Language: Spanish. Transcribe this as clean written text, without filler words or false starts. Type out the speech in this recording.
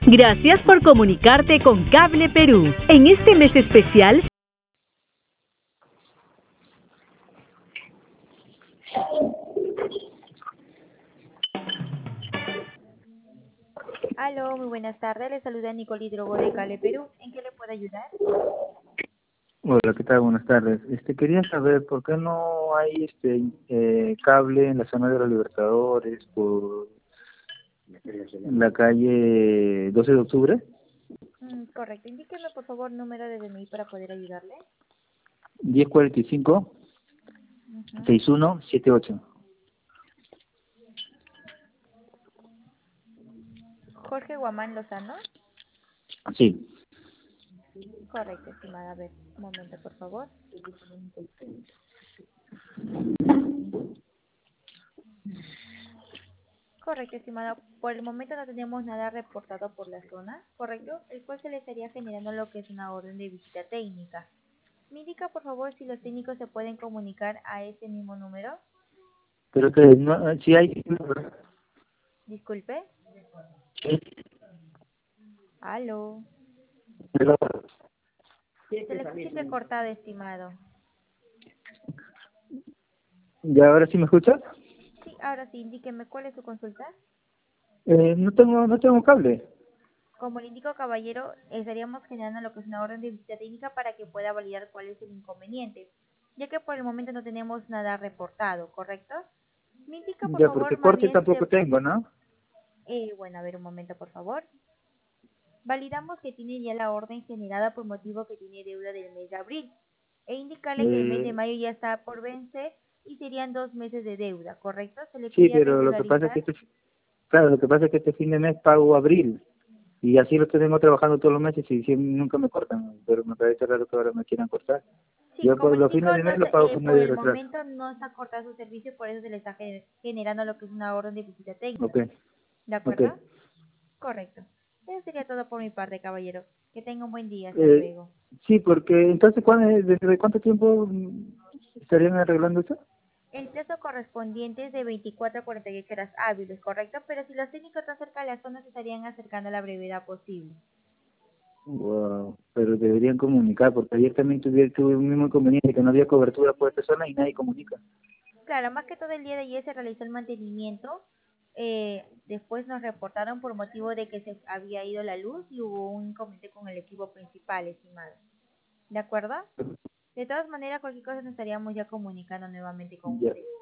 Gracias por comunicarte con Cable Perú. En este mes especial, Aló, muy buenas tardes. Le saluda Nicole Hidrogo de Cale Perú. ¿En qué le puedo ayudar? Hola, ¿qué tal? Buenas tardes. Quería saber por qué no hay cable en la zona de los Libertadores por la calle 12 de octubre, Correcto. Indíqueme, por favor, número de DNI para poder ayudarle. 1045 Ujú. 6178. Jorge Guamán Lozano. Sí. Correcto, estimada. A ver, un momento, por favor. Correcto, estimada. Por el momento no tenemos nada reportado por la zona, ¿correcto? El cual se le estaría generando lo que es una orden de visita técnica. Me indica, por favor, si los técnicos se pueden comunicar a ese mismo número. Pero que no, sí hay. Disculpe. Aló. Se le escucha entrecortado, estimado. ¿Y ahora sí me escuchas? Sí, ahora sí, indíqueme cuál es su consulta. No tengo cable. Como le indico, caballero, estaríamos generando lo que es una orden de visita técnica para que pueda validar cuál es el inconveniente, ya que por el momento no tenemos nada reportado, ¿correcto? Me indica, por Ya, favor, porque más corte bien, tampoco tengo, ¿no? bueno, a ver un momento, por favor. Validamos que tiene ya la orden generada por motivo que tiene deuda del mes de abril, e indicarle que el mes de Eh, mayo ya está por vencer y serían 2 meses de deuda, ¿correcto? Se le sí, pide pero lo que pasa es que regularizar. claro, lo que pasa es que este fin de mes pago abril. Y así lo tengo trabajando todos los meses y nunca me cortan, pero me parece raro que ahora me quieran cortar. Sí, Yo como por le los fines indico, de no, mes lo pago con por medio el retraso. momento no está cortado su servicio, por eso se le está generando lo que es una orden de visita técnica. Ok, ¿De ok. acuerdo? Correcto. Eso sería todo por mi parte, caballero. Que tenga un buen día. Hasta Eh, luego. sí, porque entonces, ¿dentro de cuánto tiempo estarían arreglando eso? El plazo correspondiente es de 24 a 48 horas hábiles, ¿correcto? Pero si los técnicos están cerca de la zona, se estarían acercando a la brevedad posible. Wow, pero deberían comunicar, porque ayer también tuve un mismo inconveniente, que no había cobertura por esta zona y nadie comunica. Claro, más que todo el día de ayer se realizó el mantenimiento. Después nos reportaron por motivo de que se había ido la luz y hubo un inconveniente con el equipo principal, estimado. ¿De acuerdo? De todas maneras, cualquier cosa nos estaríamos ya comunicando nuevamente con Ya. usted.